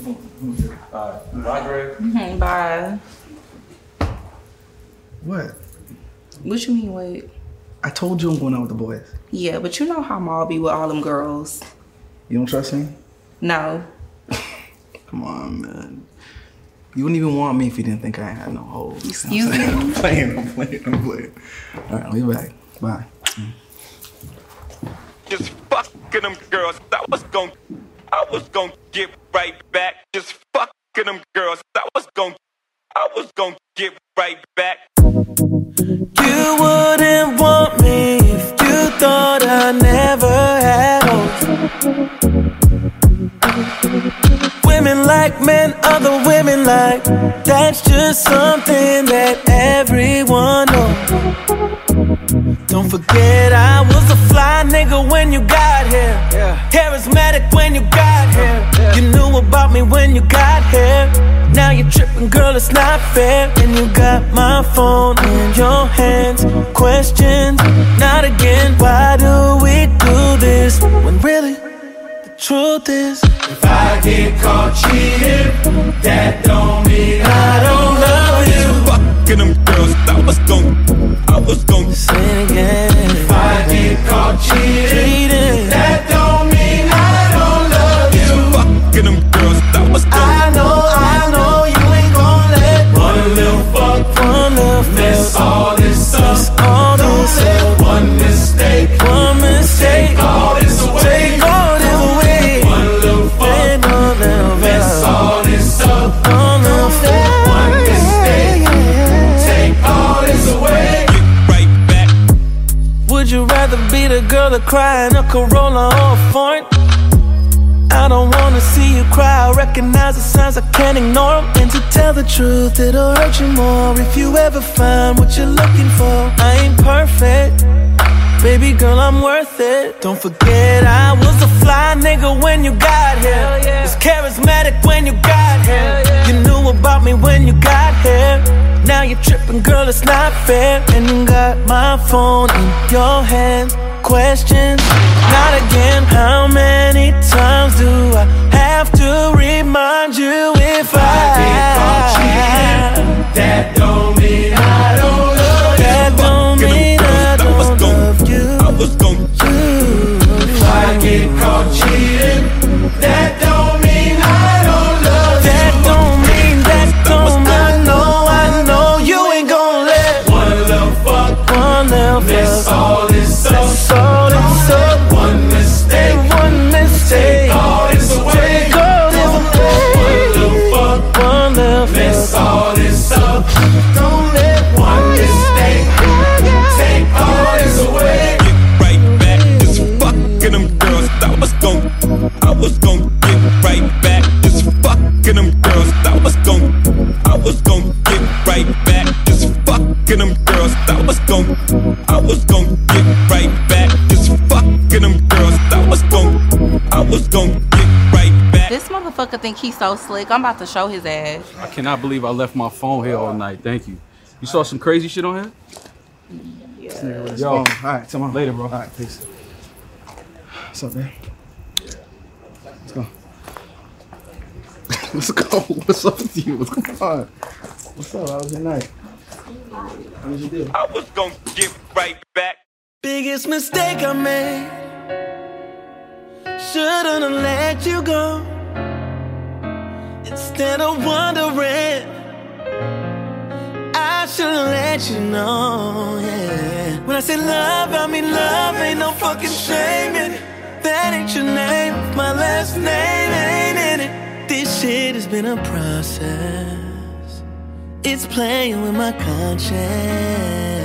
Bye, Greg. Bye. What? What you mean, wait? I told you I'm going out with the boys. Yeah, but you know how Maul be with all them girls. You don't trust me? No. Come on, man. You wouldn't even want me if you didn't think I had no holes. Excuse me? I'm playing. All right, I'll be back. Bye. Just fucking them girls. I was gon' get right back. Just fucking them girls. I was gon' get right back. You wouldn't want me if you thought I never had hope. Women like men, other women like. That's just something that everyone knows. Don't forget I was a fly nigga when you got here. Charismatic when you got here. You knew about me when you got here. Now you're tripping, girl, it's not fair. And you got my phone in your hands. Questions, not again. Why do we do this when really the truth is, if I get caught cheating, that don't mean I don't love you. Fucking them girls. I was gon' say it again. If I get caught cheating, that don't mean I don't love you. Fucking them girls. I know you ain't gon' let one little fuck mess all this up. Don't let one mistake take all this away. One little fuck mess all this up. Don't let one mistake take all this away. Get right back. Would you rather be the girl that cry in a Corolla or a foreign? I don't wanna see you cry. I recognize the signs, I can't ignore them. And to tell the truth, it'll hurt you more if you ever find what you're looking for. I ain't perfect, baby girl, I'm worth it. Don't forget I was a fly nigga when you got here. Was charismatic when you got here. You knew about me when you got here. Now you're tripping, girl, it's not fair. And you got my phone in your hands. Questions, not again. How many times do I have to remind you if I get caught cheating? That don't mean I don't love you. That don't mean I don't love you. I was gon' If I get caught cheating, that don't mean I don't love you. That don't mean I know you ain't gon' let one little fuck mess all this up. One mistake take all this away. One little fuck mess all this up. Don't let one mistake take all this away. get right back. Just fucking them girls. I was gon' get right back. Just fucking them girls. I was gon' get right back. Just fucking them girls. I was gon' get right back. Just fucking them girls. I was gon' get right back. This motherfucker think he's so slick. I'm about to show his ass. I cannot believe I left my phone here all night. Thank you. You saw some crazy shit on here? Yeah. Yo, All right, come on. later, bro. All right, peace. What's up, man? Let's go. Let's go. What's up with you? What's going on? What's up? How was your night? How was your deal? I was gon' get right back. biggest mistake I made. Shouldn't have let you go. Instead of wondering, I should've let you know, yeah. When I say love, I mean love, ain't no fucking shame in it. That ain't your name, my last name ain't in it. This shit has been a process. It's playing with my conscience.